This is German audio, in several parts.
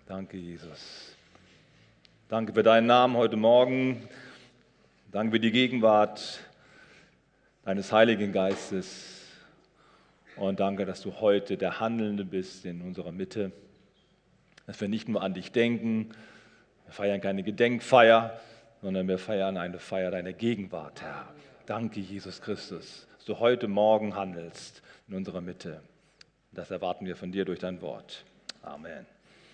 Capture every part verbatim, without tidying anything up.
Danke, Jesus. Danke für deinen Namen heute Morgen. Danke für die Gegenwart deines Heiligen Geistes. Und danke, dass du heute der Handelnde bist in unserer Mitte. Dass wir nicht nur an dich denken, wir feiern keine Gedenkfeier, sondern wir feiern eine Feier deiner Gegenwart, Herr. Danke, Jesus Christus, dass du heute Morgen handelst in unserer Mitte. Das erwarten wir von dir durch dein Wort. Amen.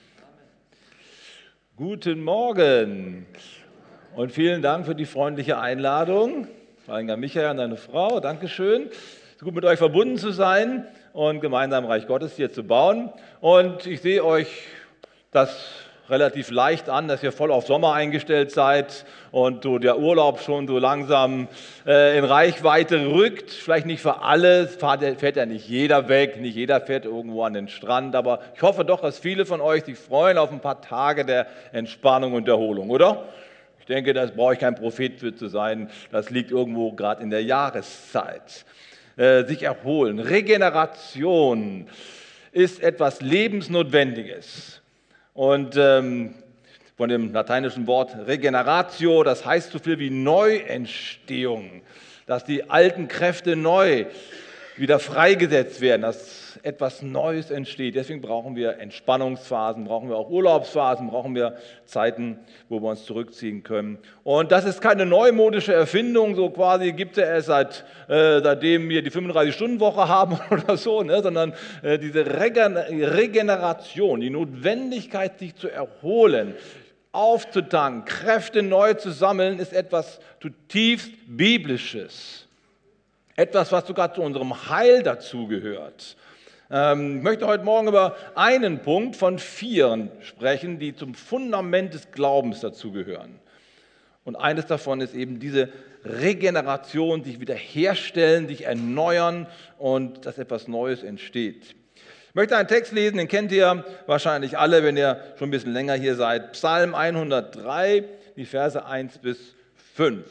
Guten Morgen und vielen Dank für die freundliche Einladung. Vor allem an Michael und deine Frau, Dankeschön. Es ist gut, mit euch verbunden zu sein und gemeinsam Reich Gottes hier zu bauen. Und ich sehe euch das relativ leicht an, dass ihr voll auf Sommer eingestellt seid und so der Urlaub schon so langsam äh, in Reichweite rückt. Vielleicht nicht für alle, fährt, fährt ja nicht jeder weg, nicht jeder fährt irgendwo an den Strand, aber ich hoffe doch, dass viele von euch sich freuen auf ein paar Tage der Entspannung und Erholung, oder? Ich denke, da brauche ich kein Prophet für zu sein, das liegt irgendwo gerade in der Jahreszeit. Äh, sich erholen, Regeneration ist etwas Lebensnotwendiges. Und ähm, von dem lateinischen Wort Regeneratio, das heißt so viel wie Neuentstehung, dass die alten Kräfte neu wieder freigesetzt werden, dass etwas Neues entsteht. Deswegen brauchen wir Entspannungsphasen, brauchen wir auch Urlaubsphasen, brauchen wir Zeiten, wo wir uns zurückziehen können. Und das ist keine neumodische Erfindung, so quasi gibt es ja erst seit, äh, seitdem wir die fünfunddreißig-Stunden-Woche haben oder so, ne? sondern äh, diese Regen- Regeneration, die Notwendigkeit, sich zu erholen, aufzutanken, Kräfte neu zu sammeln, ist etwas zutiefst Biblisches. Etwas, was sogar zu unserem Heil dazugehört. Ähm, ich möchte heute Morgen über einen Punkt von vieren sprechen, die zum Fundament des Glaubens dazugehören. Und eines davon ist eben diese Regeneration, sich wiederherstellen, sich erneuern und dass etwas Neues entsteht. Ich möchte einen Text lesen, den kennt ihr wahrscheinlich alle, wenn ihr schon ein bisschen länger hier seid. Psalm hundertdrei, die Verse eins bis fünf.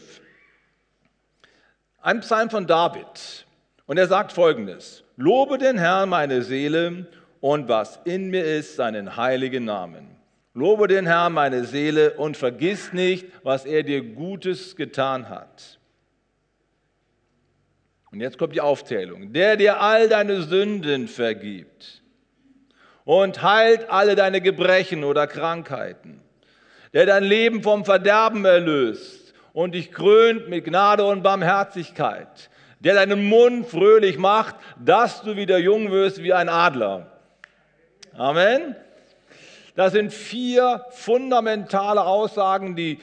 Ein Psalm von David. Und er sagt Folgendes: Lobe den Herrn, meine Seele, und was in mir ist, seinen heiligen Namen. Lobe den Herrn, meine Seele, und vergiss nicht, was er dir Gutes getan hat. Und jetzt kommt die Aufzählung. Der dir all deine Sünden vergibt und heilt alle deine Gebrechen oder Krankheiten. Der dein Leben vom Verderben erlöst und dich krönt mit Gnade und Barmherzigkeit, der deinen Mund fröhlich macht, dass du wieder jung wirst wie ein Adler. Amen. Das sind vier fundamentale Aussagen, die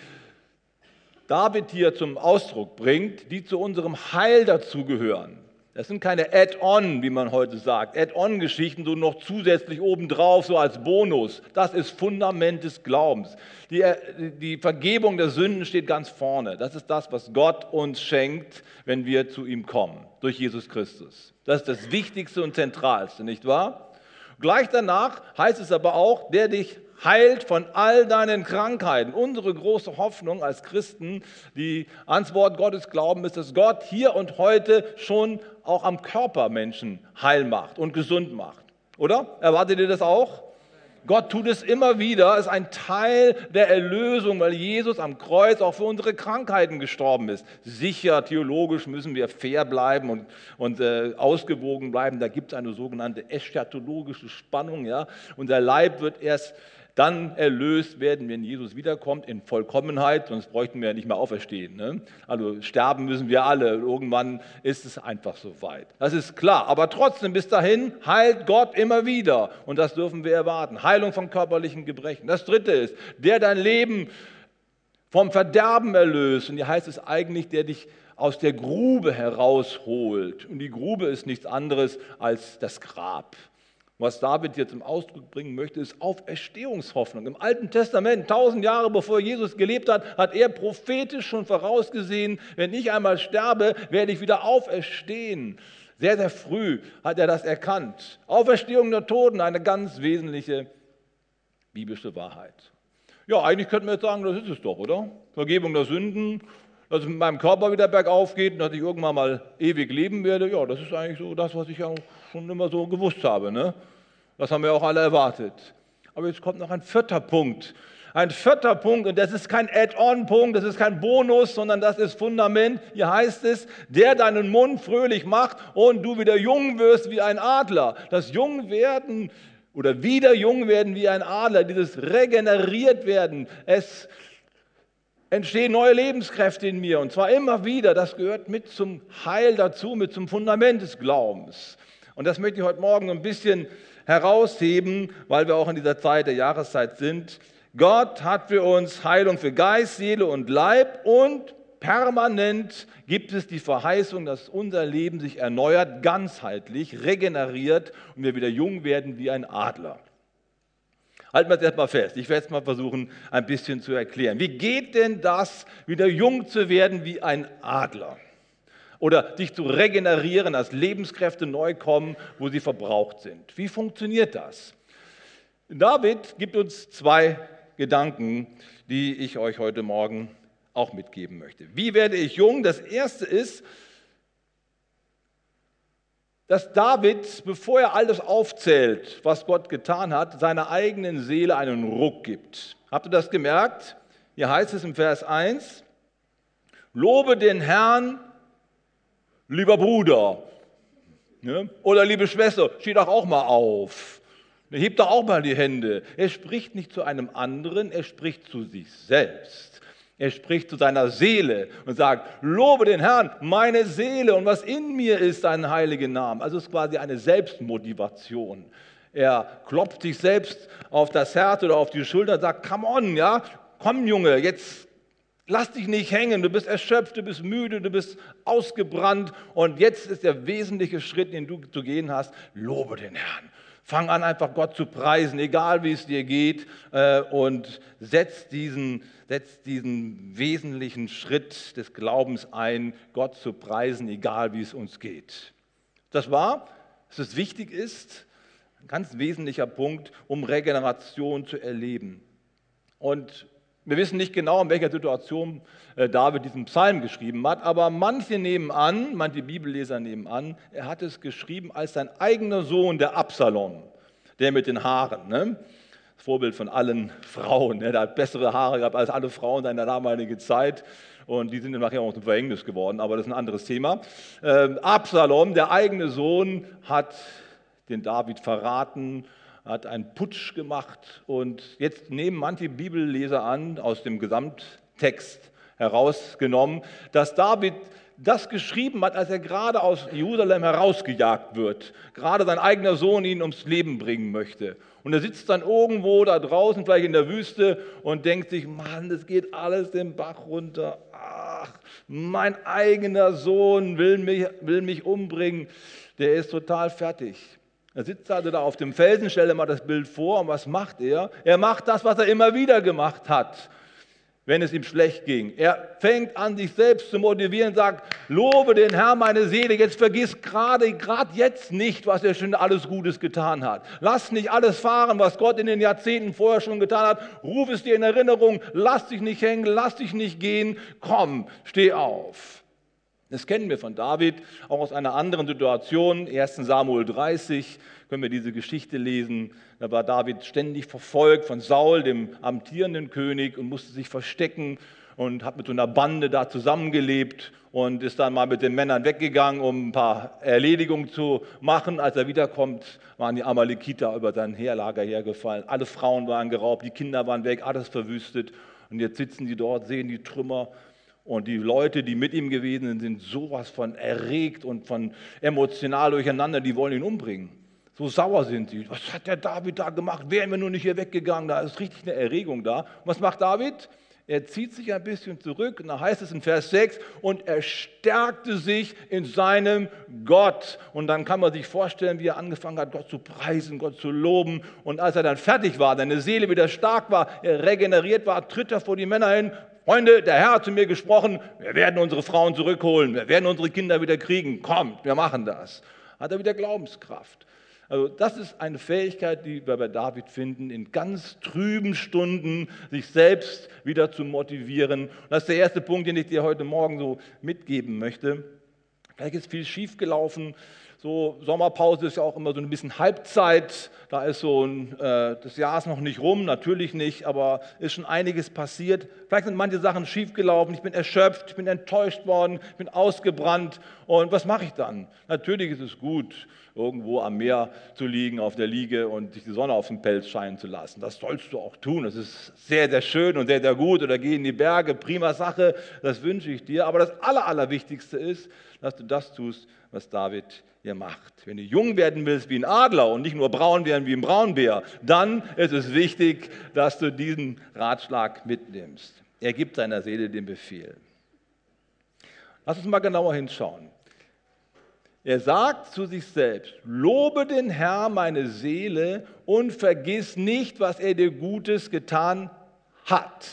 David hier zum Ausdruck bringt, die zu unserem Heil dazugehören. Das sind keine Add-on, wie man heute sagt, Add-on-Geschichten, so noch zusätzlich obendrauf, so als Bonus. Das ist Fundament des Glaubens. Die, die Vergebung der Sünden steht ganz vorne. Das ist das, was Gott uns schenkt, wenn wir zu ihm kommen, durch Jesus Christus. Das ist das Wichtigste und Zentralste, nicht wahr? Gleich danach heißt es aber auch, der dich heilt von all deinen Krankheiten. Unsere große Hoffnung als Christen, die ans Wort Gottes glauben, ist, dass Gott hier und heute schon auch am Körper Menschen heil macht und gesund macht. Oder? Erwartet ihr das auch? Gott tut es immer wieder, ist ein Teil der Erlösung, weil Jesus am Kreuz auch für unsere Krankheiten gestorben ist. Sicher, theologisch müssen wir fair bleiben und, und äh, ausgewogen bleiben. Da gibt es eine sogenannte eschatologische Spannung. Ja? Unser Leib wird erst dann erlöst werden, wenn Jesus wiederkommt in Vollkommenheit, sonst bräuchten wir ja nicht mehr auferstehen. Ne? Also sterben müssen wir alle, irgendwann ist es einfach so weit. Das ist klar, aber trotzdem bis dahin heilt Gott immer wieder und das dürfen wir erwarten. Heilung von körperlichen Gebrechen. Das dritte ist, der dein Leben vom Verderben erlöst, und hier heißt es eigentlich, der dich aus der Grube herausholt. Und die Grube ist nichts anderes als das Grab. Was David jetzt zum Ausdruck bringen möchte, ist Auferstehungshoffnung. Im Alten Testament, tausend Jahre bevor Jesus gelebt hat, hat er prophetisch schon vorausgesehen, wenn ich einmal sterbe, werde ich wieder auferstehen. Sehr, sehr früh hat er das erkannt. Auferstehung der Toten, eine ganz wesentliche biblische Wahrheit. Ja, eigentlich könnten wir jetzt sagen, das ist es doch, oder? Vergebung der Sünden, dass es mit meinem Körper wieder bergauf geht und dass ich irgendwann mal ewig leben werde. Ja, das ist eigentlich so das, was ich ja schon immer so gewusst habe. Ne? Das haben wir auch alle erwartet. Aber jetzt kommt noch ein vierter Punkt. Ein vierter Punkt, und das ist kein Add-on-Punkt, das ist kein Bonus, sondern das ist Fundament. Hier heißt es, der deinen Mund fröhlich macht und du wieder jung wirst wie ein Adler. Das Jungwerden oder wieder jung werden wie ein Adler, dieses regeneriert werden, es entstehen neue Lebenskräfte in mir und zwar immer wieder. Das gehört mit zum Heil dazu, mit zum Fundament des Glaubens. Und das möchte ich heute Morgen ein bisschen herausheben, weil wir auch in dieser Zeit der Jahreszeit sind. Gott hat für uns Heilung für Geist, Seele und Leib und permanent gibt es die Verheißung, dass unser Leben sich erneuert, ganzheitlich, regeneriert und wir wieder jung werden wie ein Adler. Halten wir es erstmal fest. Ich werde es mal versuchen, ein bisschen zu erklären. Wie geht denn das, wieder jung zu werden wie ein Adler? Oder dich zu regenerieren, dass Lebenskräfte neu kommen, wo sie verbraucht sind. Wie funktioniert das? David gibt uns zwei Gedanken, die ich euch heute Morgen auch mitgeben möchte. Wie werde ich jung? Das erste ist, dass David, bevor er alles aufzählt, was Gott getan hat, seiner eigenen Seele einen Ruck gibt. Habt ihr das gemerkt? Hier heißt es im Vers eins, lobe den Herrn, lieber Bruder, ne? Oder liebe Schwester, steh doch auch mal auf. Hebt doch auch mal die Hände. Er spricht nicht zu einem anderen, er spricht zu sich selbst. Er spricht zu seiner Seele und sagt, lobe den Herrn, meine Seele und was in mir ist, seinen heiligen Namen. Also es ist quasi eine Selbstmotivation. Er klopft sich selbst auf das Herz oder auf die Schulter und sagt, come on, ja, komm Junge, jetzt lass dich nicht hängen, du bist erschöpft, du bist müde, du bist ausgebrannt und jetzt ist der wesentliche Schritt, den du zu gehen hast, lobe den Herrn. Fang an, einfach Gott zu preisen, egal wie es dir geht, und setz diesen, setz diesen wesentlichen Schritt des Glaubens ein, Gott zu preisen, egal wie es uns geht. Das war, dass es wichtig ist, ein ganz wesentlicher Punkt, um Regeneration zu erleben. Und wir wissen nicht genau, in welcher Situation David diesen Psalm geschrieben hat, aber manche nehmen an, manche Bibelleser nehmen an, er hat es geschrieben als sein eigener Sohn, der Absalom, der mit den Haaren, ne? Das Vorbild von allen Frauen, ne? Der hat bessere Haare gehabt als alle Frauen seiner damaligen Zeit und die sind ihm nachher auch zum Verhängnis geworden, aber das ist ein anderes Thema. Ähm, Absalom, der eigene Sohn, hat den David verraten, hat einen Putsch gemacht und jetzt nehmen manche Bibelleser an, aus dem Gesamttext herausgenommen, dass David das geschrieben hat, als er gerade aus Jerusalem herausgejagt wird, gerade sein eigener Sohn ihn ums Leben bringen möchte. Und er sitzt dann irgendwo da draußen, vielleicht in der Wüste und denkt sich, Mann, das geht alles den Bach runter. Ach, mein eigener Sohn will mich, will mich umbringen, der ist total fertig. Er sitzt also da auf dem Felsen, stell dir mal das Bild vor, und was macht er? Er macht das, was er immer wieder gemacht hat, wenn es ihm schlecht ging. Er fängt an, sich selbst zu motivieren und sagt, lobe den Herrn, meine Seele, jetzt vergiss gerade, gerade jetzt nicht, was er schon alles Gutes getan hat. Lass nicht alles fahren, was Gott in den Jahrzehnten vorher schon getan hat. Ruf es dir in Erinnerung, lass dich nicht hängen, lass dich nicht gehen, komm, steh auf. Das kennen wir von David, auch aus einer anderen Situation. erster Samuel dreißig können wir diese Geschichte lesen. Da war David ständig verfolgt von Saul, dem amtierenden König, und musste sich verstecken und hat mit so einer Bande da zusammengelebt und ist dann mal mit den Männern weggegangen, um ein paar Erledigungen zu machen. Als er wiederkommt, waren die Amalekiter über sein Heerlager hergefallen. Alle Frauen waren geraubt, die Kinder waren weg, alles verwüstet. Und jetzt sitzen die dort, sehen die Trümmer. Und die Leute, die mit ihm gewesen sind, sind sowas von erregt und von emotional durcheinander, die wollen ihn umbringen. So sauer sind sie. Was hat der David da gemacht? Wären wir nur nicht hier weggegangen? Da ist richtig eine Erregung da. Und was macht David? Er zieht sich ein bisschen zurück, und da heißt es in Vers sechs, und er stärkte sich in seinem Gott. Und dann kann man sich vorstellen, wie er angefangen hat, Gott zu preisen, Gott zu loben. Und als er dann fertig war, seine Seele wieder stark war, er regeneriert war, tritt er vor die Männer hin. Freunde, der Herr hat zu mir gesprochen, wir werden unsere Frauen zurückholen, wir werden unsere Kinder wieder kriegen, kommt, wir machen das. Hat er wieder Glaubenskraft. Also das ist eine Fähigkeit, die wir bei David finden, in ganz trüben Stunden sich selbst wieder zu motivieren. Und das ist der erste Punkt, den ich dir heute Morgen so mitgeben möchte. Vielleicht ist viel schiefgelaufen, So, Sommerpause ist ja auch immer so ein bisschen Halbzeit, da ist so ein, äh, das Jahr ist noch nicht rum, natürlich nicht, aber ist schon einiges passiert. Vielleicht sind manche Sachen schiefgelaufen, ich bin erschöpft, ich bin enttäuscht worden, ich bin ausgebrannt und was mache ich dann? Natürlich ist es gut, irgendwo am Meer zu liegen, auf der Liege und sich die Sonne auf den Pelz scheinen zu lassen. Das sollst du auch tun, das ist sehr, sehr schön und sehr, sehr gut. Oder geh in die Berge, prima Sache, das wünsche ich dir. Aber das Aller, Allerwichtigste ist, dass du das tust, was David hier macht. Wenn du jung werden willst wie ein Adler und nicht nur braun werden wie ein Braunbär, dann ist es wichtig, dass du diesen Ratschlag mitnimmst. Er gibt seiner Seele den Befehl. Lass uns mal genauer hinschauen. Er sagt zu sich selbst, lobe den Herrn meine Seele und vergiss nicht, was er dir Gutes getan hat.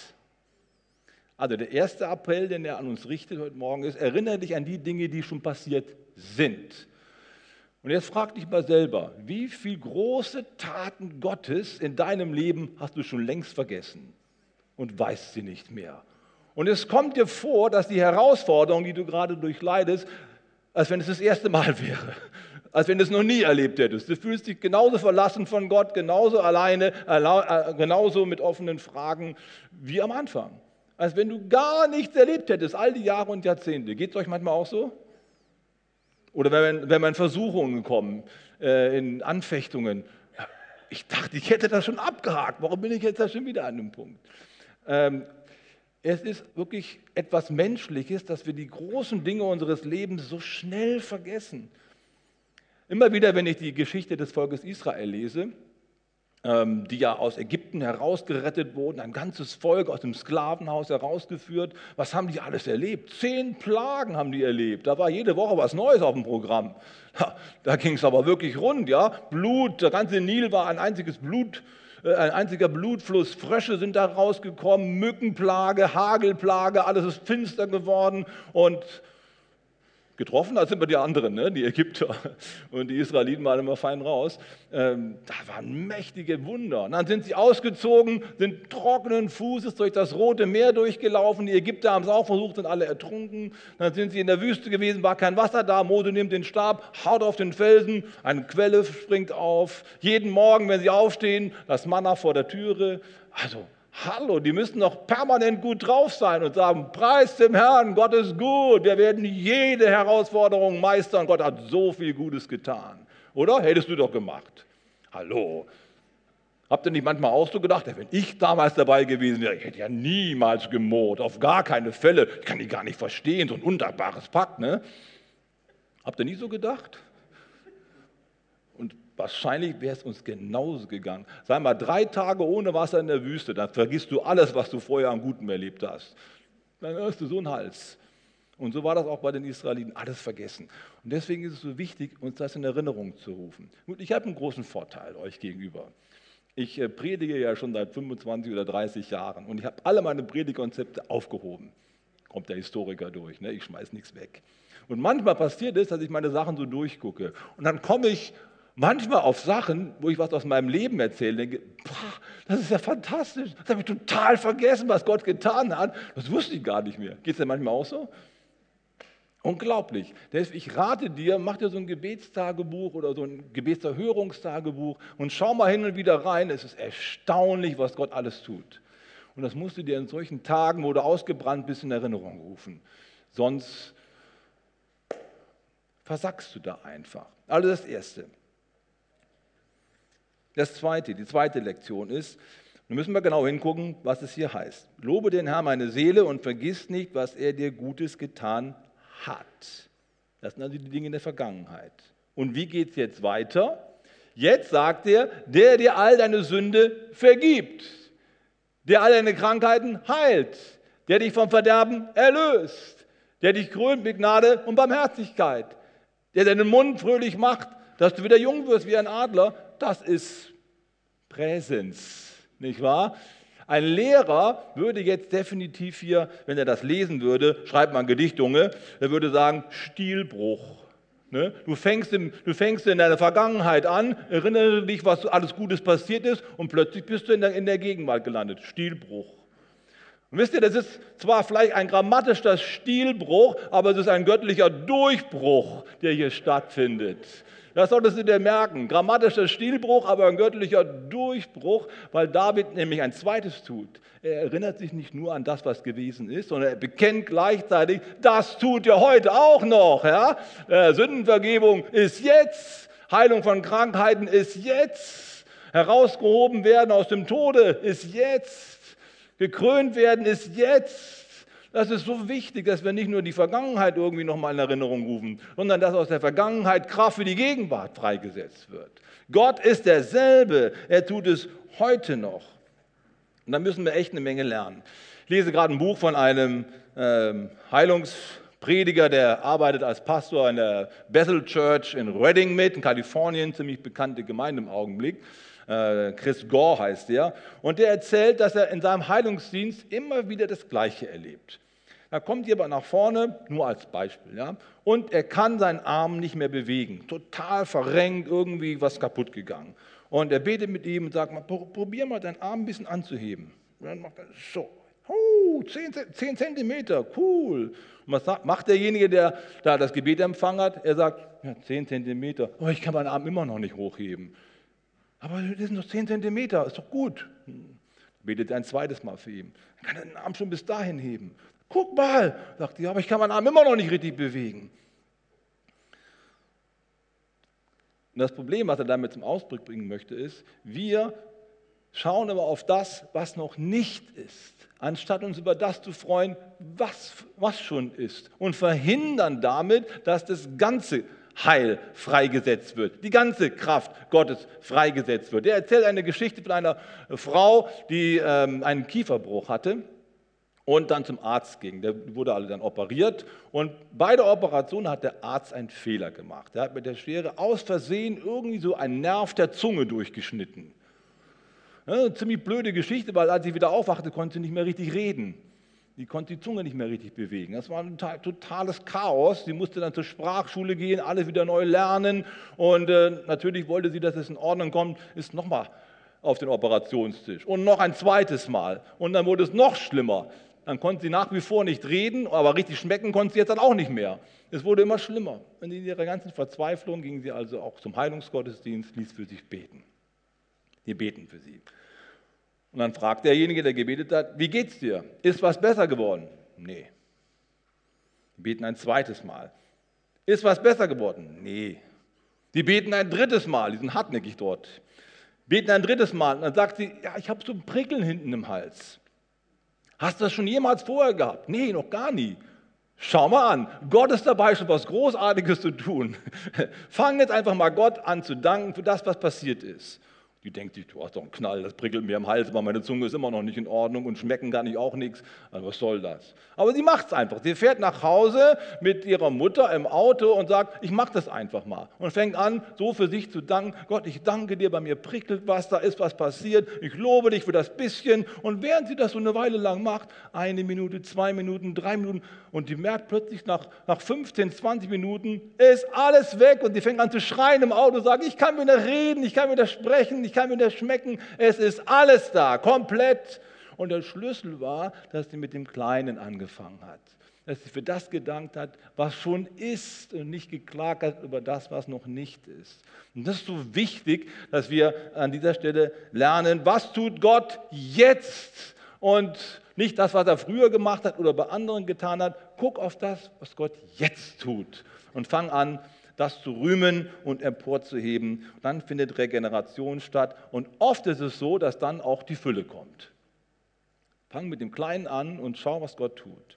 Also der erste Appell, den er an uns richtet heute Morgen ist, erinnere dich an die Dinge, die schon passiert sind. Und jetzt frag dich mal selber, wie viele große Taten Gottes in deinem Leben hast du schon längst vergessen und weißt sie nicht mehr. Und es kommt dir vor, dass die Herausforderung, die du gerade durchleidest, als wenn es das erste Mal wäre, als wenn du es noch nie erlebt hättest. Du fühlst dich genauso verlassen von Gott, genauso alleine, genauso mit offenen Fragen wie am Anfang. Als wenn du gar nichts erlebt hättest, all die Jahre und Jahrzehnte. Geht es euch manchmal auch so? Oder wenn, wenn man in Versuchungen kommt, äh, in Anfechtungen. Ich dachte, ich hätte das schon abgehakt. Warum bin ich jetzt da schon wieder an dem Punkt? Ähm, Es ist wirklich etwas Menschliches, dass wir die großen Dinge unseres Lebens so schnell vergessen. Immer wieder, wenn ich die Geschichte des Volkes Israel lese, die ja aus Ägypten herausgerettet wurden, ein ganzes Volk aus dem Sklavenhaus herausgeführt. Was haben die alles erlebt? Zehn Plagen haben die erlebt. Da war jede Woche was Neues auf dem Programm. Da ging es aber wirklich rund, ja. Blut, der ganze Nil war ein einziges Blut. Ein einziger Blutfluss, Frösche sind da rausgekommen, Mückenplage, Hagelplage, alles ist finster geworden und getroffen, da sind wir die anderen, ne? Die Ägypter und die Israeliten waren immer fein raus. Ähm, da waren mächtige Wunder. Und dann sind sie ausgezogen, sind trockenen Fußes durch das Rote Meer durchgelaufen. Die Ägypter haben es auch versucht, sind alle ertrunken. Dann sind sie in der Wüste gewesen, war kein Wasser da. Mose nimmt den Stab, haut auf den Felsen, eine Quelle springt auf. Jeden Morgen, wenn sie aufstehen, das Manna vor der Türe. Also hallo, die müssen doch permanent gut drauf sein und sagen, preis dem Herrn, Gott ist gut, wir werden jede Herausforderung meistern, Gott hat so viel Gutes getan. Oder? Hättest du doch gemacht. Hallo. Habt ihr nicht manchmal auch so gedacht, wenn ich damals dabei gewesen wäre, ich hätte ja niemals gemurrt, auf gar keine Fälle, ich kann die gar nicht verstehen, so ein undankbares Pakt, ne? Habt ihr nie so gedacht? Und wahrscheinlich wäre es uns genauso gegangen. Sei mal drei Tage ohne Wasser in der Wüste, dann vergisst du alles, was du vorher an Gutem erlebt hast. Dann hast du so einen Hals. Und so war das auch bei den Israeliten, alles vergessen. Und deswegen ist es so wichtig, uns das in Erinnerung zu rufen. Gut, ich habe einen großen Vorteil euch gegenüber. Ich predige ja schon seit fünfundzwanzig oder dreißig Jahren und ich habe alle meine Predigtkonzepte aufgehoben. Kommt der Historiker durch, ne? Ich schmeiß nichts weg. Und manchmal passiert es, dass ich meine Sachen so durchgucke und dann komme ich manchmal auf Sachen, wo ich was aus meinem Leben erzähle, denke, boah, das ist ja fantastisch, das habe ich total vergessen, was Gott getan hat. Das wusste ich gar nicht mehr. Geht es dir manchmal auch so? Unglaublich. Deswegen, ich rate dir, mach dir so ein Gebetstagebuch oder so ein Gebetserhörungstagebuch und schau mal hin und wieder rein. Es ist erstaunlich, was Gott alles tut. Und das musst du dir in solchen Tagen, wo du ausgebrannt bist, in Erinnerung rufen. Sonst versackst du da einfach. Also das Erste. Das Zweite, die zweite Lektion ist, nun müssen wir genau hingucken, was es hier heißt. Lobe den Herrn meine Seele und vergiss nicht, was er dir Gutes getan hat. Das sind also die Dinge in der Vergangenheit. Und wie geht es jetzt weiter? Jetzt sagt er, der dir all deine Sünde vergibt, der all deine Krankheiten heilt, der dich vom Verderben erlöst, der dich krönt mit Gnade und Barmherzigkeit, der deinen Mund fröhlich macht, dass du wieder jung wirst wie ein Adler. Das ist Präsens, nicht wahr? Ein Lehrer würde jetzt definitiv hier, wenn er das lesen würde, schreibt mal ein Gedicht, Junge, er würde sagen, Stilbruch. Ne? Du, fängst im, du fängst in deiner Vergangenheit an, erinnere dich, was alles Gutes passiert ist und plötzlich bist du in der, in der Gegenwart gelandet. Stilbruch. Und wisst ihr, das ist zwar vielleicht ein grammatischer Stilbruch, aber es ist ein göttlicher Durchbruch, der hier stattfindet. Das solltest du dir merken. Grammatischer Stilbruch, aber ein göttlicher Durchbruch, weil David nämlich ein zweites tut. Er erinnert sich nicht nur an das, was gewesen ist, sondern er bekennt gleichzeitig, das tut er heute auch noch. Ja? Äh, Sündenvergebung ist jetzt, Heilung von Krankheiten ist jetzt, herausgehoben werden aus dem Tode ist jetzt, gekrönt werden ist jetzt. Das ist so wichtig, dass wir nicht nur die Vergangenheit irgendwie nochmal in Erinnerung rufen, sondern dass aus der Vergangenheit Kraft für die Gegenwart freigesetzt wird. Gott ist derselbe, er tut es heute noch. Und da müssen wir echt eine Menge lernen. Ich lese gerade ein Buch von einem ähm, Heilungsprediger, der arbeitet als Pastor in der Bethel Church in Redding mit, in Kalifornien, ziemlich bekannte Gemeinde im Augenblick. Chris Gore heißt der. Und der erzählt, dass er in seinem Heilungsdienst immer wieder das Gleiche erlebt. Da kommt jemand nach vorne, nur als Beispiel, ja, und er kann seinen Arm nicht mehr bewegen. Total verrenkt, irgendwie was kaputt gegangen. Und er betet mit ihm und sagt, mal, probier mal deinen Arm ein bisschen anzuheben. Und dann macht er so, oh, zehn Zentimeter, cool. Und was macht derjenige, der da das Gebet empfangen hat? Er sagt, ja, zehn Zentimeter, oh, ich kann meinen Arm immer noch nicht hochheben. Aber das sind noch zehn Zentimeter, ist doch gut. Betet ein zweites Mal für ihn. Dann kann er den Arm schon bis dahin heben. Guck mal, sagt er, aber ich kann meinen Arm immer noch nicht richtig bewegen. Und das Problem, was er damit zum Ausdruck bringen möchte, ist, wir schauen aber auf das, was noch nicht ist, anstatt uns über das zu freuen, was, was schon ist. Und verhindern damit, dass das Ganze Heil freigesetzt wird, die ganze Kraft Gottes freigesetzt wird. Er erzählt eine Geschichte von einer Frau, die ähm, einen Kieferbruch hatte und dann zum Arzt ging. Der wurde alle dann operiert und bei der Operation hat der Arzt einen Fehler gemacht. Er hat mit der Schere aus Versehen irgendwie so einen Nerv der Zunge durchgeschnitten. Ja, eine ziemlich blöde Geschichte, weil als sie wieder aufwachte, konnte sie nicht mehr richtig reden. Die konnte die Zunge nicht mehr richtig bewegen. Das war ein totales Chaos. Sie musste dann zur Sprachschule gehen, alles wieder neu lernen. Und äh, natürlich wollte sie, dass es in Ordnung kommt, ist nochmal auf den Operationstisch. Und noch ein zweites Mal. Und dann wurde es noch schlimmer. Dann konnte sie nach wie vor nicht reden, aber richtig schmecken konnte sie jetzt dann auch nicht mehr. Es wurde immer schlimmer. Und in ihrer ganzen Verzweiflung ging sie also auch zum Heilungsgottesdienst, ließ für sich beten. Wir beten für sie. Und dann fragt derjenige, der gebetet hat, wie geht's dir? Ist was besser geworden? Nee. Die beten ein zweites Mal. Ist was besser geworden? Nee. Die beten ein drittes Mal, die sind hartnäckig dort. Beten ein drittes Mal und dann sagt sie, ja, ich habe so ein Prickeln hinten im Hals. Hast du das schon jemals vorher gehabt? Nee, noch gar nie. Schau mal an, Gott ist dabei, schon was Großartiges zu tun. Fang jetzt einfach mal Gott an zu danken für das, was passiert ist. Die denkt sich, du hast doch einen Knall, das prickelt mir am Hals, aber meine Zunge ist immer noch nicht in Ordnung und schmecken kann ich auch nichts. Also was soll das? Aber sie macht es einfach. Sie fährt nach Hause mit ihrer Mutter im Auto und sagt, ich mache das einfach mal. Und fängt an, so für sich zu danken. Gott, ich danke dir, bei mir prickelt was, da ist was passiert. Ich lobe dich für das bisschen. Und während sie das so eine Weile lang macht, eine Minute, zwei Minuten, drei Minuten, und die merkt plötzlich nach, nach fünfzehn, zwanzig Minuten, ist alles weg. Und sie fängt an zu schreien im Auto und sagt, ich kann wieder reden, ich kann wieder sprechen, ich kann wieder schmecken, es ist alles da, komplett. Und der Schlüssel war, dass sie mit dem Kleinen angefangen hat. Dass sie für das gedankt hat, was schon ist und nicht geklagt hat über das, was noch nicht ist. Und das ist so wichtig, dass wir an dieser Stelle lernen, was tut Gott jetzt und nicht das, was er früher gemacht hat oder bei anderen getan hat. Guck auf das, was Gott jetzt tut und fang an, das zu rühmen und emporzuheben. Dann findet Regeneration statt. Und oft ist es so, dass dann auch die Fülle kommt. Fang mit dem Kleinen an und schau, was Gott tut.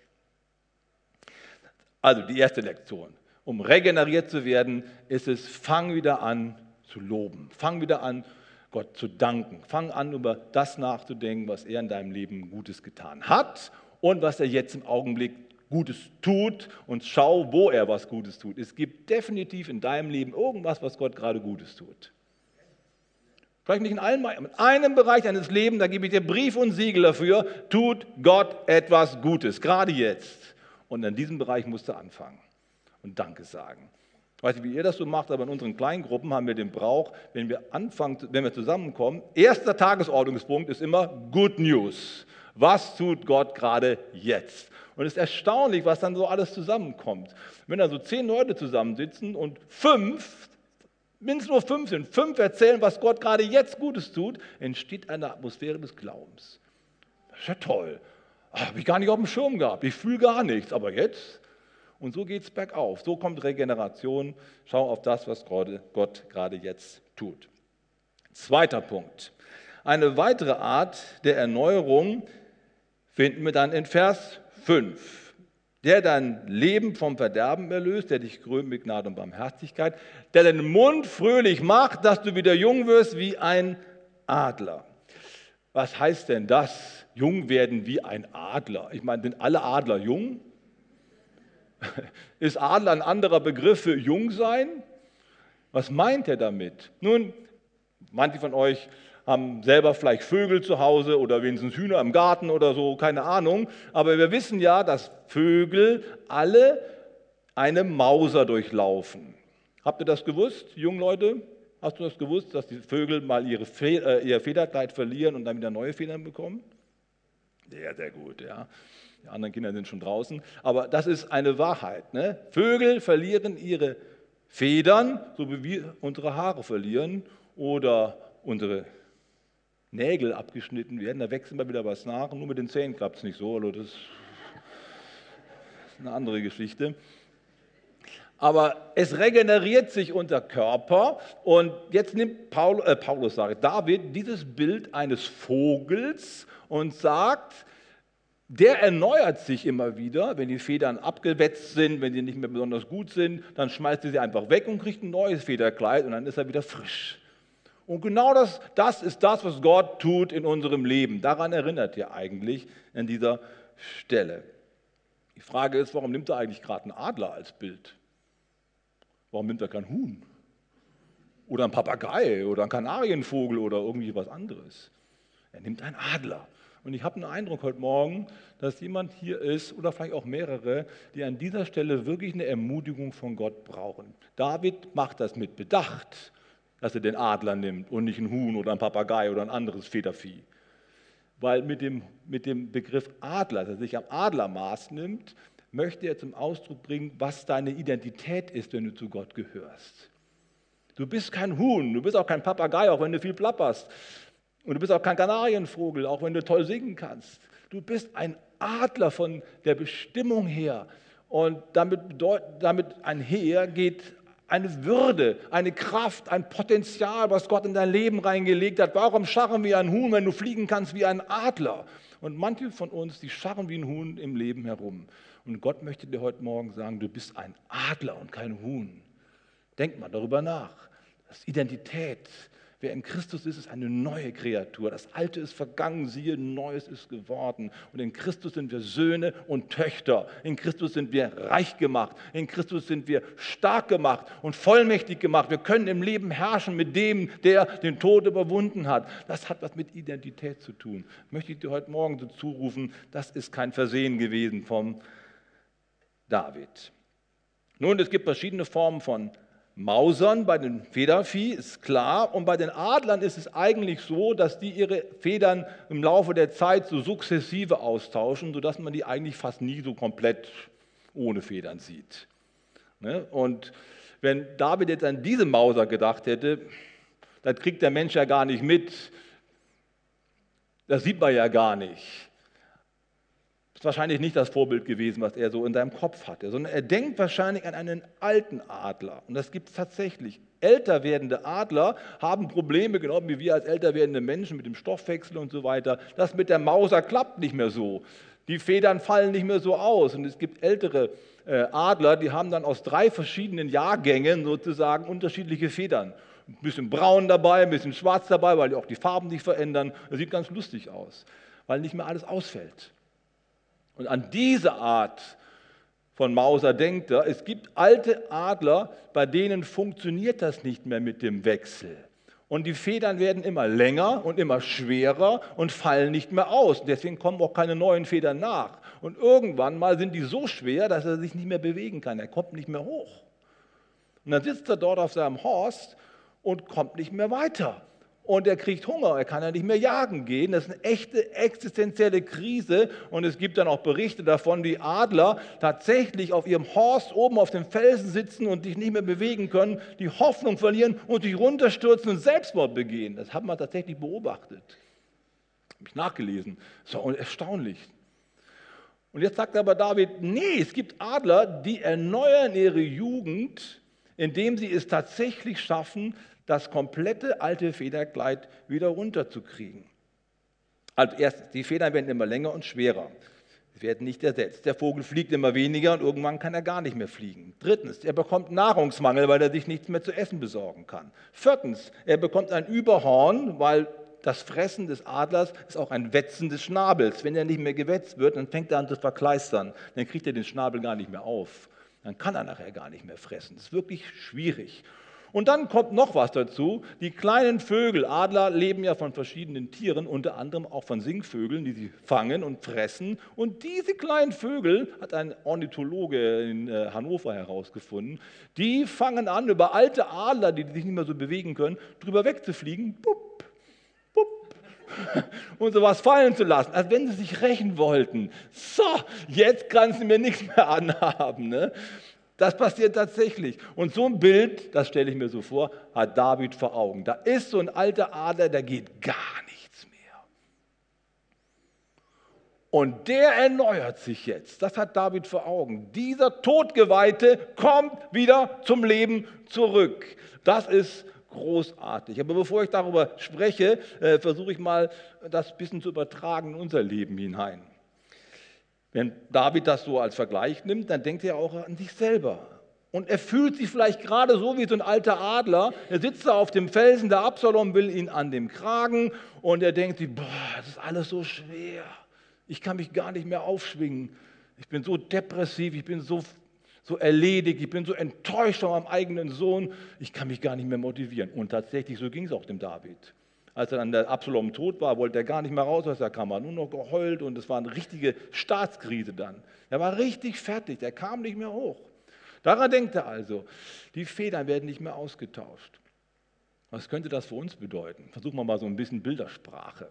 Also die erste Lektion. Um regeneriert zu werden, ist es, fang wieder an zu loben. Fang wieder an, Gott zu danken. Fang an, über das nachzudenken, was er in deinem Leben Gutes getan hat und was er jetzt im Augenblick Gutes tut, und schau, wo er was Gutes tut. Es gibt definitiv in deinem Leben irgendwas, was Gott gerade Gutes tut. Vielleicht nicht in allen, in einem Bereich deines Lebens, da gebe ich dir Brief und Siegel dafür, tut Gott etwas Gutes, gerade jetzt. Und in diesem Bereich musst du anfangen und Danke sagen. Ich weiß nicht, wie ihr das so macht, aber in unseren kleinen Gruppen haben wir den Brauch, wenn wir anfangen, wenn wir zusammenkommen, erster Tagesordnungspunkt ist immer Good News. Was tut Gott gerade jetzt? Und es ist erstaunlich, was dann so alles zusammenkommt. Wenn da so zehn Leute zusammensitzen und fünf, mindestens nur fünf sind, fünf erzählen, was Gott gerade jetzt Gutes tut, entsteht eine Atmosphäre des Glaubens. Das ist ja toll. Habe ich gar nicht auf dem Schirm gehabt. Ich fühle gar nichts. Aber jetzt? Und so geht es bergauf. So kommt Regeneration. Schau auf das, was Gott gerade jetzt tut. Zweiter Punkt. Eine weitere Art der Erneuerung finden wir dann in Vers fünf. Der dein Leben vom Verderben erlöst, der dich krönt mit Gnade und Barmherzigkeit, der deinen Mund fröhlich macht, dass du wieder jung wirst wie ein Adler. Was heißt denn das? Jung werden wie ein Adler. Ich meine, sind alle Adler jung? Ist Adler ein anderer Begriff für jung sein? Was meint er damit? Nun, manche von euch haben selber vielleicht Vögel zu Hause oder wenigstens Hühner im Garten oder so, keine Ahnung. Aber wir wissen ja, dass Vögel alle eine Mauser durchlaufen. Habt ihr das gewusst, junge Leute? Hast du das gewusst, dass die Vögel mal ihre Fe äh, ihr Federkleid verlieren und dann wieder neue Federn bekommen? Sehr, sehr gut, ja. Die anderen Kinder sind schon draußen. Aber das ist eine Wahrheit. Ne? Vögel verlieren ihre Federn, so wie wir unsere Haare verlieren oder unsere Nägel abgeschnitten werden. Da wächst immer wieder was nach. Nur mit den Zähnen klappt es nicht so. Also das ist eine andere Geschichte. Aber es regeneriert sich unser Körper und jetzt nimmt Paul, äh, Paulus, sage ich, David dieses Bild eines Vogels und sagt, der erneuert sich immer wieder, wenn die Federn abgewetzt sind, wenn sie nicht mehr besonders gut sind, dann schmeißt er sie einfach weg und kriegt ein neues Federkleid und dann ist er wieder frisch. Und genau das, das ist das, was Gott tut in unserem Leben. Daran erinnert ihr eigentlich an dieser Stelle. Die Frage ist, warum nimmt er eigentlich gerade einen Adler als Bild? Warum nimmt er kein Huhn? Oder ein Papagei oder ein Kanarienvogel oder irgendwie was anderes? Er nimmt einen Adler. Und ich habe den Eindruck heute Morgen, dass jemand hier ist oder vielleicht auch mehrere, die an dieser Stelle wirklich eine Ermutigung von Gott brauchen. David macht das mit Bedacht, dass er den Adler nimmt und nicht ein Huhn oder ein Papagei oder ein anderes Federvieh. Weil mit dem, mit dem Begriff Adler, dass er sich am Adlermaß nimmt, möchte er zum Ausdruck bringen, was deine Identität ist, wenn du zu Gott gehörst. Du bist kein Huhn, du bist auch kein Papagei, auch wenn du viel plapperst. Und du bist auch kein Kanarienvogel, auch wenn du toll singen kannst. Du bist ein Adler von der Bestimmung her. Und damit, damit einher geht eine Würde, eine Kraft, ein Potenzial, was Gott in dein Leben reingelegt hat. Warum scharren wie ein Huhn, wenn du fliegen kannst wie ein Adler? Und manche von uns, die scharren wie ein Huhn im Leben herum. Und Gott möchte dir heute Morgen sagen, du bist ein Adler und kein Huhn. Denk mal darüber nach. Das ist Identität. Wer in Christus ist, ist eine neue Kreatur. Das Alte ist vergangen, siehe, Neues ist geworden. Und in Christus sind wir Söhne und Töchter. In Christus sind wir reich gemacht. In Christus sind wir stark gemacht und vollmächtig gemacht. Wir können im Leben herrschen mit dem, der den Tod überwunden hat. Das hat was mit Identität zu tun. Möchte ich dir heute Morgen so zurufen, das ist kein Versehen gewesen vom David. Nun, es gibt verschiedene Formen von Mausern bei den Federvieh, ist klar. Und bei den Adlern ist es eigentlich so, dass die ihre Federn im Laufe der Zeit so sukzessive austauschen, sodass man die eigentlich fast nie so komplett ohne Federn sieht. Und wenn David jetzt an diese Mauser gedacht hätte, das kriegt der Mensch ja gar nicht mit, das sieht man ja gar nicht. Das ist wahrscheinlich nicht das Vorbild gewesen, was er so in seinem Kopf hatte, sondern er denkt wahrscheinlich an einen alten Adler. Und das gibt es tatsächlich. Älter werdende Adler haben Probleme, genau wie wir als älter werdende Menschen mit dem Stoffwechsel und so weiter. Das mit der Mauser klappt nicht mehr so. Die Federn fallen nicht mehr so aus. Und es gibt ältere äh, Adler, die haben dann aus drei verschiedenen Jahrgängen sozusagen unterschiedliche Federn. Ein bisschen braun dabei, ein bisschen schwarz dabei, weil auch die Farben sich verändern. Das sieht ganz lustig aus, weil nicht mehr alles ausfällt. Und an diese Art von Mauser denkt er, es gibt alte Adler, bei denen funktioniert das nicht mehr mit dem Wechsel. Und die Federn werden immer länger und immer schwerer und fallen nicht mehr aus. Deswegen kommen auch keine neuen Federn nach. Und irgendwann mal sind die so schwer, dass er sich nicht mehr bewegen kann. Er kommt nicht mehr hoch. Und dann sitzt er dort auf seinem Horst und kommt nicht mehr weiter. und er kriegt Hunger, er kann ja nicht mehr jagen gehen. Das ist eine echte existenzielle Krise und es gibt dann auch Berichte davon, wie Adler tatsächlich auf ihrem Horst oben auf dem Felsen sitzen und sich nicht mehr bewegen können, die Hoffnung verlieren und sich runterstürzen und Selbstmord begehen. Das hat man tatsächlich beobachtet. Habe ich nachgelesen. Das ist doch erstaunlich. Und jetzt sagt aber David, nee, es gibt Adler, die erneuern ihre Jugend, indem sie es tatsächlich schaffen, das komplette alte Federkleid wieder runterzukriegen. Also erstens, die Federn werden immer länger und schwerer. Sie werden nicht ersetzt. Der Vogel fliegt immer weniger und irgendwann kann er gar nicht mehr fliegen. Drittens, er bekommt Nahrungsmangel, weil er sich nichts mehr zu essen besorgen kann. Viertens, er bekommt ein Überhorn, weil das Fressen des Adlers ist auch ein Wetzen des Schnabels. Wenn er nicht mehr gewetzt wird, dann fängt er an zu verkleistern. Dann kriegt er den Schnabel gar nicht mehr auf. Dann kann er nachher gar nicht mehr fressen. Das ist wirklich schwierig. Und dann kommt noch was dazu. Die kleinen Vögel, Adler, leben ja von verschiedenen Tieren, unter anderem auch von Singvögeln, die sie fangen und fressen. Und diese kleinen Vögel, hat ein Ornithologe in Hannover herausgefunden, die fangen an, über alte Adler, die sich nicht mehr so bewegen können, drüber wegzufliegen. Bup, bup, und sowas fallen zu lassen, als wenn sie sich rächen wollten. So, jetzt kannst du mir nichts mehr anhaben, ne? Das passiert tatsächlich. Und so ein Bild, das stelle ich mir so vor, hat David vor Augen. Da ist so ein alter Adler, da geht gar nichts mehr. Und der erneuert sich jetzt. Das hat David vor Augen. Dieser Todgeweihte kommt wieder zum Leben zurück. Das ist großartig. Aber bevor ich darüber spreche, äh, versuche ich mal, das ein bisschen zu übertragen in unser Leben hinein. Wenn David das so als Vergleich nimmt, dann denkt er auch an sich selber. Und er fühlt sich vielleicht gerade so wie so ein alter Adler. Er sitzt da auf dem Felsen, der Absalom will ihn an dem Kragen und er denkt sich, boah, das ist alles so schwer. Ich kann mich gar nicht mehr aufschwingen. Ich bin so depressiv, ich bin so, so erledigt, ich bin so enttäuscht von meinem eigenen Sohn. Ich kann mich gar nicht mehr motivieren. Und tatsächlich, so ging es auch dem David. Als dann der Absalom tot war, wollte er gar nicht mehr raus aus der Kammer, nur noch geheult und es war eine richtige Staatskrise dann. Er war richtig fertig, er kam nicht mehr hoch. Daran denkt er also, die Federn werden nicht mehr ausgetauscht. Was könnte das für uns bedeuten? Versuchen wir mal so ein bisschen Bildersprache.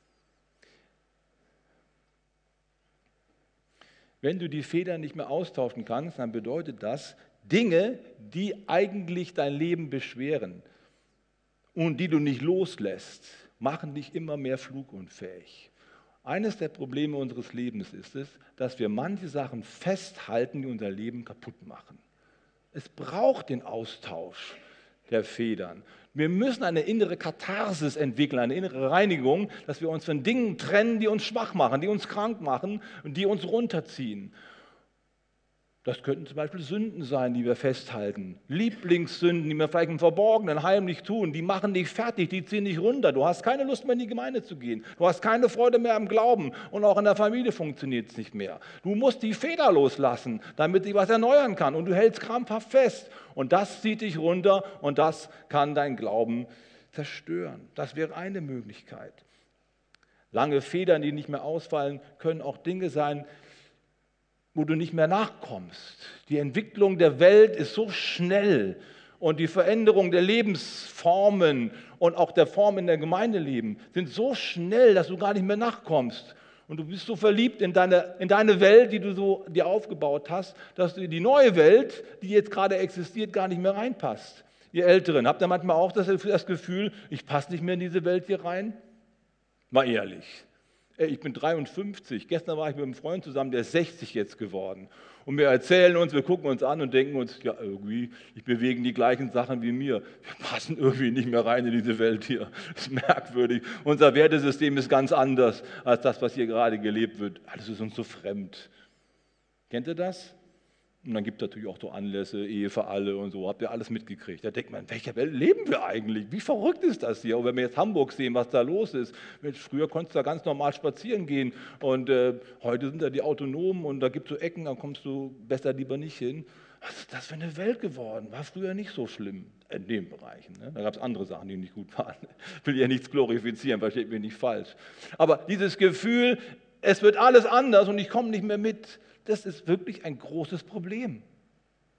Wenn du die Federn nicht mehr austauschen kannst, dann bedeutet das, Dinge, die eigentlich dein Leben beschweren, und die du nicht loslässt, machen dich immer mehr flugunfähig. Eines der Probleme unseres Lebens ist es, dass wir manche Sachen festhalten, die unser Leben kaputt machen. Es braucht den Austausch der Federn. Wir müssen eine innere Katharsis entwickeln, eine innere Reinigung, dass wir uns von Dingen trennen, die uns schwach machen, die uns krank machen und die uns runterziehen. Das könnten zum Beispiel Sünden sein, die wir festhalten. Lieblingssünden, die wir vielleicht im Verborgenen heimlich tun, die machen dich fertig, die ziehen dich runter. Du hast keine Lust mehr in die Gemeinde zu gehen. Du hast keine Freude mehr am Glauben und auch in der Familie funktioniert es nicht mehr. Du musst die Feder loslassen, damit sich was erneuern kann und du hältst krampfhaft fest. Und das zieht dich runter und das kann dein Glauben zerstören. Das wäre eine Möglichkeit. Lange Federn, die nicht mehr ausfallen, können auch Dinge sein, wo du nicht mehr nachkommst. Die Entwicklung der Welt ist so schnell und die Veränderung der Lebensformen und auch der Formen in der Gemeindeleben sind so schnell, dass du gar nicht mehr nachkommst. Und du bist so verliebt in deine, in deine Welt, die du so dir aufgebaut hast, dass du in die neue Welt, die jetzt gerade existiert, gar nicht mehr reinpasst. Ihr Älteren, habt ihr manchmal auch das, das Gefühl, ich passe nicht mehr in diese Welt hier rein? Mal ehrlich. Ich bin dreiundfünfzig, gestern war ich mit einem Freund zusammen, der ist sechzig jetzt geworden. Und wir erzählen uns, wir gucken uns an und denken uns, ja irgendwie, ich bewege die gleichen Sachen wie mir. Wir passen irgendwie nicht mehr rein in diese Welt hier. Das ist merkwürdig. Unser Wertesystem ist ganz anders als das, was hier gerade gelebt wird. Alles ist uns so fremd. Kennt ihr das? Und dann gibt es natürlich auch so Anlässe, Ehe für alle und so, habt ihr alles mitgekriegt. Da denkt man, in welcher Welt leben wir eigentlich? Wie verrückt ist das hier? Und wenn wir jetzt Hamburg sehen, was da los ist, Mensch, früher konntest du da ganz normal spazieren gehen und äh, heute sind da die Autonomen und da gibt es so Ecken, da kommst du besser lieber nicht hin. Was ist das für eine Welt geworden? War früher nicht so schlimm in den Bereichen. Ne? Da gab es andere Sachen, die nicht gut waren. Ich will ja nichts glorifizieren, versteht mich nicht falsch. Aber dieses Gefühl, es wird alles anders und ich komme nicht mehr mit, das ist wirklich ein großes Problem.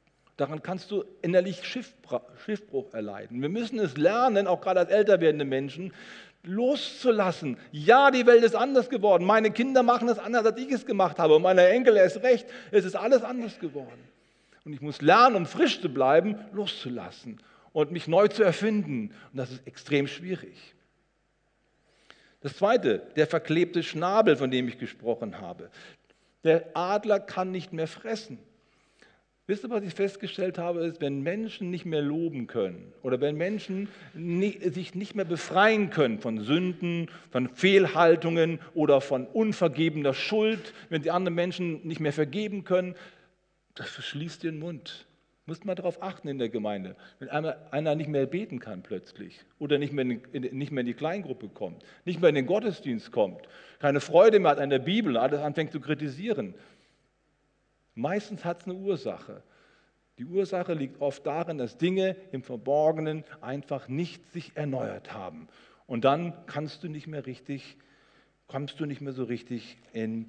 Daran kannst du innerlich Schiffbruch, Schiffbruch erleiden. Wir müssen es lernen, auch gerade als älter werdende Menschen, loszulassen. Ja, die Welt ist anders geworden. Meine Kinder machen es anders, als ich es gemacht habe. Und meine Enkel erst recht. Es ist alles anders geworden. Und ich muss lernen, um frisch zu bleiben, loszulassen und mich neu zu erfinden. Und das ist extrem schwierig. Das Zweite, der verklebte Schnabel, von dem ich gesprochen habe. Der Adler kann nicht mehr fressen. Wisst ihr, was ich festgestellt habe, ist, wenn Menschen nicht mehr loben können oder wenn Menschen nie, sich nicht mehr befreien können von Sünden, von Fehlhaltungen oder von unvergebener Schuld, wenn sie anderen Menschen nicht mehr vergeben können, das verschließt den Mund. Muss man darauf achten in der Gemeinde. Wenn einer, einer nicht mehr beten kann plötzlich oder nicht mehr, in, nicht mehr in die Kleingruppe kommt, nicht mehr in den Gottesdienst kommt, keine Freude mehr hat an der Bibel, alles anfängt zu kritisieren. Meistens hat es eine Ursache. Die Ursache liegt oft darin, dass Dinge im Verborgenen einfach nicht sich erneuert haben. Und dann kannst du nicht mehr richtig, kommst du nicht mehr so richtig in,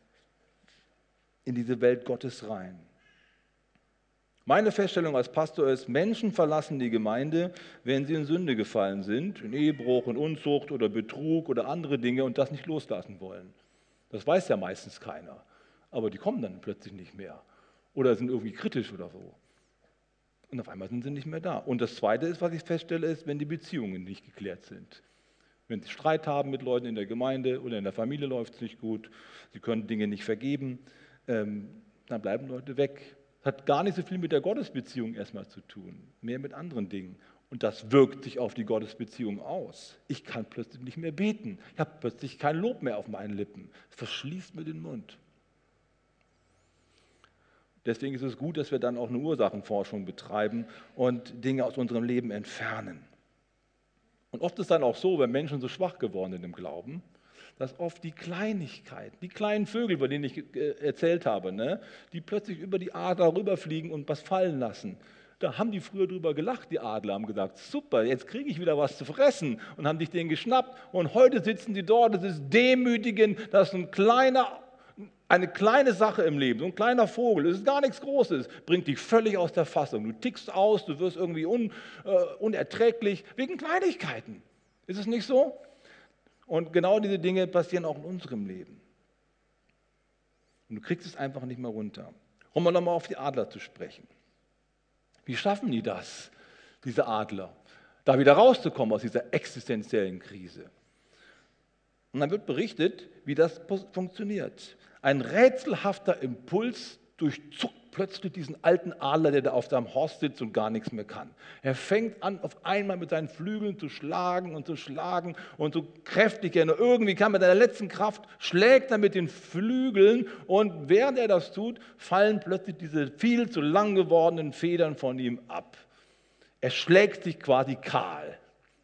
in diese Welt Gottes rein. Meine Feststellung als Pastor ist, Menschen verlassen die Gemeinde, wenn sie in Sünde gefallen sind, in Ehebruch, in Unzucht oder Betrug oder andere Dinge und das nicht loslassen wollen. Das weiß ja meistens keiner. Aber die kommen dann plötzlich nicht mehr oder sind irgendwie kritisch oder so. Und auf einmal sind sie nicht mehr da. Und das Zweite ist, was ich feststelle, ist, wenn die Beziehungen nicht geklärt sind. Wenn sie Streit haben mit Leuten in der Gemeinde oder in der Familie läuft es nicht gut, sie können Dinge nicht vergeben, ähm, dann bleiben Leute weg. Das hat gar nicht so viel mit der Gottesbeziehung erstmal zu tun, mehr mit anderen Dingen. Und das wirkt sich auf die Gottesbeziehung aus. Ich kann plötzlich nicht mehr beten. Ich habe plötzlich kein Lob mehr auf meinen Lippen. Es verschließt mir den Mund. Deswegen ist es gut, dass wir dann auch eine Ursachenforschung betreiben und Dinge aus unserem Leben entfernen. Und oft ist dann auch so, wenn Menschen so schwach geworden sind im Glauben, dass oft die Kleinigkeiten, die kleinen Vögel, von denen ich erzählt habe, ne, die plötzlich über die Adler rüberfliegen und was fallen lassen. Da haben die früher drüber gelacht, die Adler, haben gesagt, super, jetzt kriege ich wieder was zu fressen und haben sich den geschnappt. Und heute sitzen die dort, es ist demütigend, dass ein kleiner Eine kleine Sache im Leben, so ein kleiner Vogel, es ist gar nichts Großes, bringt dich völlig aus der Fassung. Du tickst aus, du wirst irgendwie un, äh, unerträglich, wegen Kleinigkeiten. Ist es nicht so? Und genau diese Dinge passieren auch in unserem Leben. Und du kriegst es einfach nicht mehr runter. Um mal nochmal auf die Adler zu sprechen. Wie schaffen die das, diese Adler, da wieder rauszukommen aus dieser existenziellen Krise? Und dann wird berichtet, wie das funktioniert. Ein rätselhafter Impuls durchzuckt plötzlich diesen alten Adler, der da auf seinem Horst sitzt und gar nichts mehr kann. Er fängt an, auf einmal mit seinen Flügeln zu schlagen und zu schlagen und so kräftig er nur irgendwie kann, mit seiner letzten Kraft, schlägt er mit den Flügeln und während er das tut, fallen plötzlich diese viel zu lang gewordenen Federn von ihm ab. Er schlägt sich quasi kahl.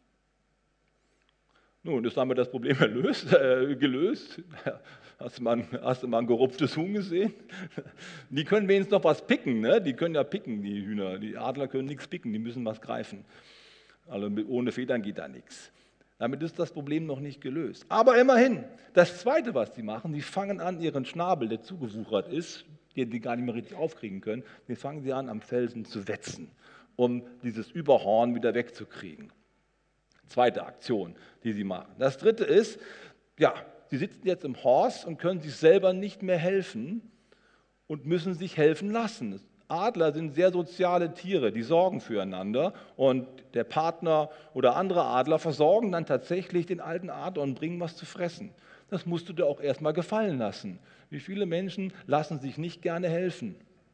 Nun, ist damit das Problem erlöst, äh, gelöst? Hast du, mal, hast du mal ein gerupftes Huhn gesehen? Die können wenigstens noch was picken, ne? Die können ja picken, die Hühner. Die Adler können nichts picken, die müssen was greifen. Also mit, ohne Federn geht da nichts. Damit ist das Problem noch nicht gelöst. Aber immerhin, das Zweite, was sie machen, sie fangen an, ihren Schnabel, der zugewuchert ist, den die gar nicht mehr richtig aufkriegen können, den fangen sie an, am Felsen zu wetzen, um dieses Überhorn wieder wegzukriegen. Zweite Aktion, die sie machen. Das Dritte ist, ja, sie sitzen jetzt im Horst und können sich selber nicht mehr helfen und müssen sich helfen lassen. Adler sind sehr soziale Tiere, die sorgen füreinander und der Partner oder andere Adler versorgen dann tatsächlich den alten Adler und bringen was zu fressen. Das musst du dir auch erstmal gefallen lassen. Wie viele Menschen lassen sich nicht gerne helfen?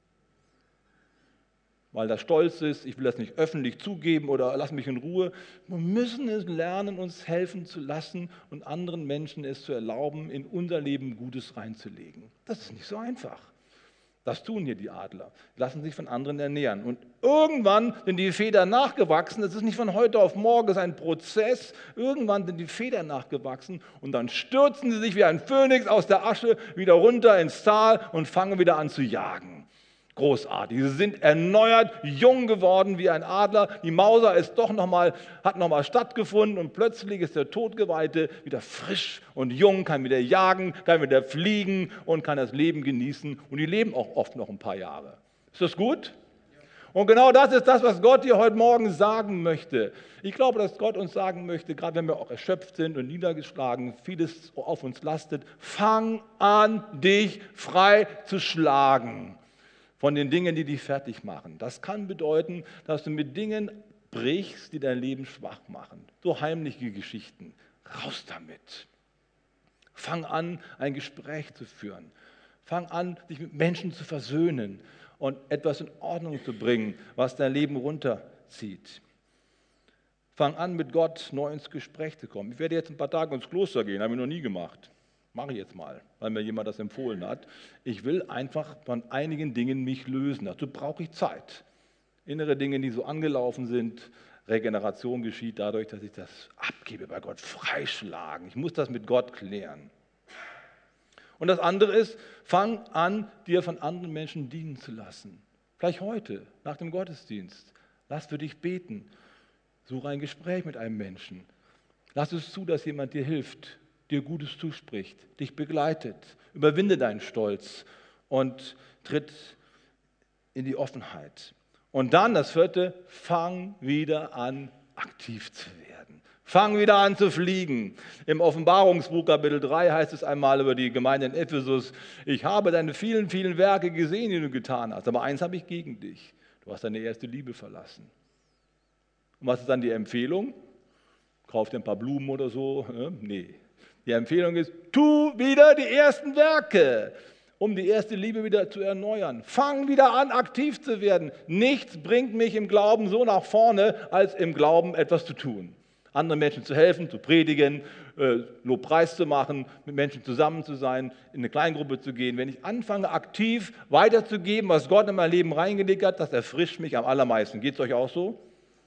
Weil das stolz ist, ich will das nicht öffentlich zugeben oder lass mich in Ruhe. Wir müssen es lernen, uns helfen zu lassen und anderen Menschen es zu erlauben, in unser Leben Gutes reinzulegen. Das ist nicht so einfach. Das tun hier die Adler, lassen sich von anderen ernähren. Und irgendwann sind die Federn nachgewachsen, das ist nicht von heute auf morgen, das ist ein Prozess. Irgendwann sind die Federn nachgewachsen und dann stürzen sie sich wie ein Phönix aus der Asche wieder runter ins Tal und fangen wieder an zu jagen. Großartig. Sie sind erneuert, jung geworden wie ein Adler. Die Mauser ist doch noch mal, hat nochmal stattgefunden und plötzlich ist der Todgeweihte wieder frisch und jung, kann wieder jagen, kann wieder fliegen und kann das Leben genießen. Und die leben auch oft noch ein paar Jahre. Ist das gut? Und genau das ist das, was Gott dir heute Morgen sagen möchte. Ich glaube, dass Gott uns sagen möchte, gerade wenn wir auch erschöpft sind und niedergeschlagen, vieles auf uns lastet, fang an, dich frei zu schlagen von den Dingen, die dich fertig machen. Das kann bedeuten, dass du mit Dingen brichst, die dein Leben schwach machen. So heimliche Geschichten. Raus damit. Fang an, ein Gespräch zu führen. Fang an, dich mit Menschen zu versöhnen und etwas in Ordnung zu bringen, was dein Leben runterzieht. Fang an, mit Gott neu ins Gespräch zu kommen. Ich werde jetzt ein paar Tage ins Kloster gehen, habe ich noch nie gemacht. Mache ich jetzt mal, weil mir jemand das empfohlen hat. Ich will einfach von einigen Dingen mich lösen. Dazu brauche ich Zeit. Innere Dinge, die so angelaufen sind. Regeneration geschieht dadurch, dass ich das abgebe bei Gott, freischlagen. Ich muss das mit Gott klären. Und das andere ist, fang an, dir von anderen Menschen dienen zu lassen. Vielleicht heute, nach dem Gottesdienst. Lass für dich beten. Suche ein Gespräch mit einem Menschen. Lass es zu, dass jemand dir hilft, dir Gutes zuspricht, dich begleitet. Überwinde deinen Stolz und tritt in die Offenheit. Und dann das vierte, fang wieder an, aktiv zu werden. Fang wieder an zu fliegen. Im Offenbarungsbuch Kapitel drei heißt es einmal über die Gemeinde in Ephesus, ich habe deine vielen, vielen Werke gesehen, die du getan hast, aber eins habe ich gegen dich. Du hast deine erste Liebe verlassen. Und was ist dann die Empfehlung? Kauf dir ein paar Blumen oder so? Nee. Die Empfehlung ist, tu wieder die ersten Werke, um die erste Liebe wieder zu erneuern. Fang wieder an, aktiv zu werden. Nichts bringt mich im Glauben so nach vorne, als im Glauben etwas zu tun. Anderen Menschen zu helfen, zu predigen, äh, Lobpreis zu machen, mit Menschen zusammen zu sein, in eine Kleingruppe zu gehen. Wenn ich anfange, aktiv weiterzugeben, was Gott in mein Leben reingelegt hat, das erfrischt mich am allermeisten. Geht es euch auch so?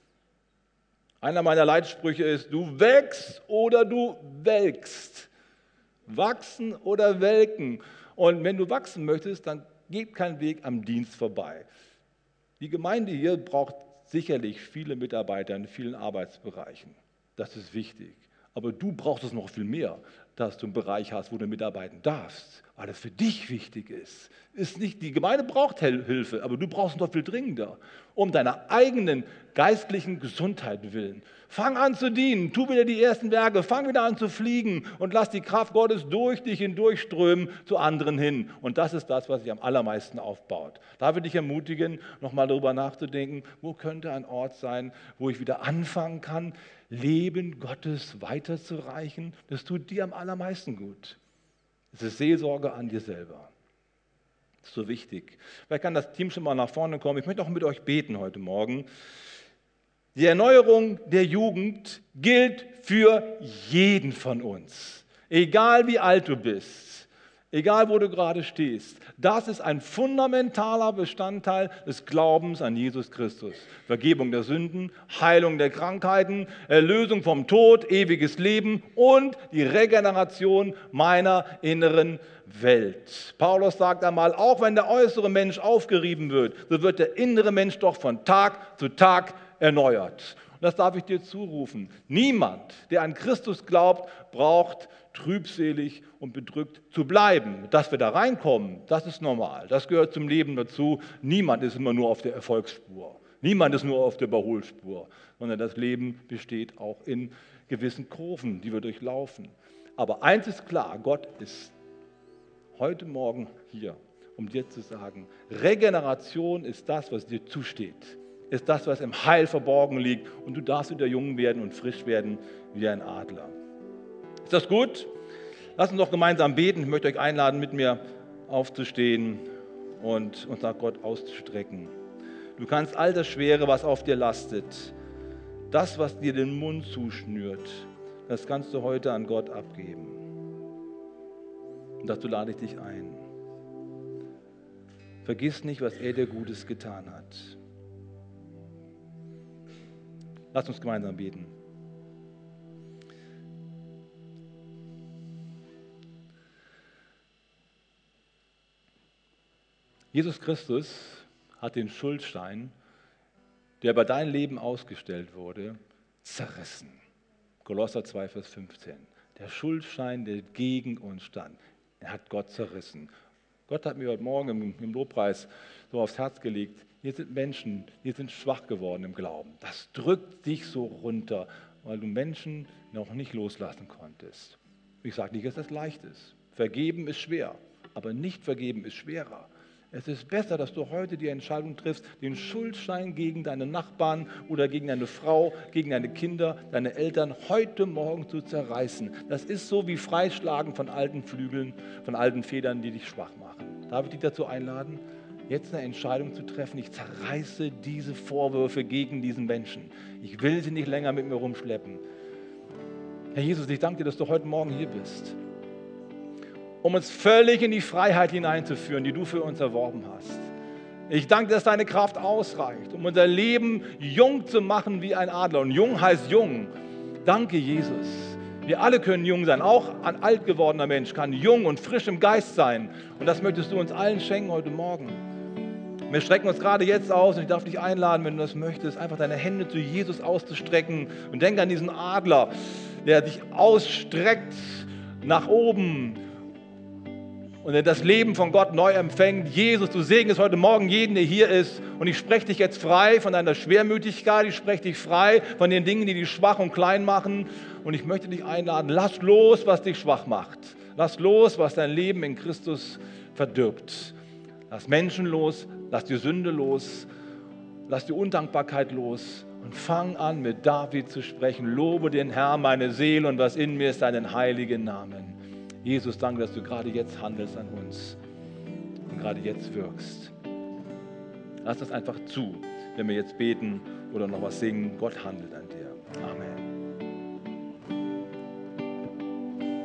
Einer meiner Leitsprüche ist, du wächst oder du welkst. Wachsen oder welken. Und wenn du wachsen möchtest, dann geht kein Weg am Dienst vorbei. Die Gemeinde hier braucht sicherlich viele Mitarbeiter in vielen Arbeitsbereichen. Das ist wichtig. Aber du brauchst es noch viel mehr, dass du einen Bereich hast, wo du mitarbeiten darfst, weil das für dich wichtig ist. Ist nicht, die Gemeinde braucht Hilfe, aber du brauchst es noch viel dringender, um deiner eigenen geistlichen Gesundheit willen. Fang an zu dienen, tu wieder die ersten Werke, fang wieder an zu fliegen und lass die Kraft Gottes durch dich hindurchströmen zu anderen hin. Und das ist das, was sich am allermeisten aufbaut. Da würde ich ermutigen, nochmal darüber nachzudenken, wo könnte ein Ort sein, wo ich wieder anfangen kann, Leben Gottes weiterzureichen. Das tut dir am allermeisten gut. Es ist Seelsorge an dir selber. Das ist so wichtig. Vielleicht kann das Team schon mal nach vorne kommen. Ich möchte auch mit euch beten heute Morgen. Die Erneuerung der Jugend gilt für jeden von uns. Egal wie alt du bist, egal wo du gerade stehst. Das ist ein fundamentaler Bestandteil des Glaubens an Jesus Christus. Vergebung der Sünden, Heilung der Krankheiten, Erlösung vom Tod, ewiges Leben und die Regeneration meiner inneren Welt. Paulus sagt einmal, auch wenn der äußere Mensch aufgerieben wird, so wird der innere Mensch doch von Tag zu Tag erneuert. Und das darf ich dir zurufen. Niemand, der an Christus glaubt, braucht trübselig und bedrückt zu bleiben. Dass wir da reinkommen, das ist normal. Das gehört zum Leben dazu. Niemand ist immer nur auf der Erfolgsspur. Niemand ist nur auf der Überholspur. Sondern das Leben besteht auch in gewissen Kurven, die wir durchlaufen. Aber eins ist klar, Gott ist heute Morgen hier, um dir zu sagen, Regeneration ist das, was dir zusteht. Ist das, was im Heil verborgen liegt. Und du darfst wieder jung werden und frisch werden wie ein Adler. Ist das gut? Lass uns doch gemeinsam beten. Ich möchte euch einladen, mit mir aufzustehen und uns nach Gott auszustrecken. Du kannst all das Schwere, was auf dir lastet, das, was dir den Mund zuschnürt, das kannst du heute an Gott abgeben. Und dazu lade ich dich ein. Vergiss nicht, was er dir Gutes getan hat. Lass uns gemeinsam beten. Jesus Christus hat den Schuldschein, der bei deinem Leben ausgestellt wurde, zerrissen. Kolosser zwei, Vers fünfzehn. Der Schuldschein, der gegen uns stand, er hat Gott zerrissen. Gott hat mir heute Morgen im, im Lobpreis so aufs Herz gelegt, hier sind Menschen, die sind schwach geworden im Glauben. Das drückt dich so runter, weil du Menschen noch nicht loslassen konntest. Ich sage nicht, dass das leicht ist. Vergeben ist schwer, aber nicht vergeben ist schwerer. Es ist besser, dass du heute die Entscheidung triffst, den Schuldschein gegen deine Nachbarn oder gegen deine Frau, gegen deine Kinder, deine Eltern heute Morgen zu zerreißen. Das ist so wie Freischlagen von alten Flügeln, von alten Federn, die dich schwach machen. Darf ich dich dazu einladen, jetzt eine Entscheidung zu treffen? Ich zerreiße diese Vorwürfe gegen diesen Menschen. Ich will sie nicht länger mit mir rumschleppen. Herr Jesus, ich danke dir, dass du heute Morgen hier bist, um uns völlig in die Freiheit hineinzuführen, die du für uns erworben hast. Ich danke dir, dass deine Kraft ausreicht, um unser Leben jung zu machen wie ein Adler. Und jung heißt jung. Danke, Jesus. Wir alle können jung sein. Auch ein alt gewordener Mensch kann jung und frisch im Geist sein. Und das möchtest du uns allen schenken heute Morgen. Wir strecken uns gerade jetzt aus und ich darf dich einladen, wenn du das möchtest, einfach deine Hände zu Jesus auszustrecken. Und denk an diesen Adler, der dich ausstreckt nach oben und der das Leben von Gott neu empfängt. Jesus, du segnest heute Morgen jeden, der hier ist. Und ich spreche dich jetzt frei von deiner Schwermütigkeit. Ich spreche dich frei von den Dingen, die dich schwach und klein machen. Und ich möchte dich einladen, lass los, was dich schwach macht. Lass los, was dein Leben in Christus verdirbt. Lass Menschen los, lass die Sünde los, lass die Undankbarkeit los. Und fang an, mit David zu sprechen. Lobe den Herrn, meine Seele, und was in mir ist, deinen heiligen Namen. Jesus, danke, dass du gerade jetzt handelst an uns und gerade jetzt wirkst. Lass das einfach zu, wenn wir jetzt beten oder noch was singen. Gott handelt an dir. Amen.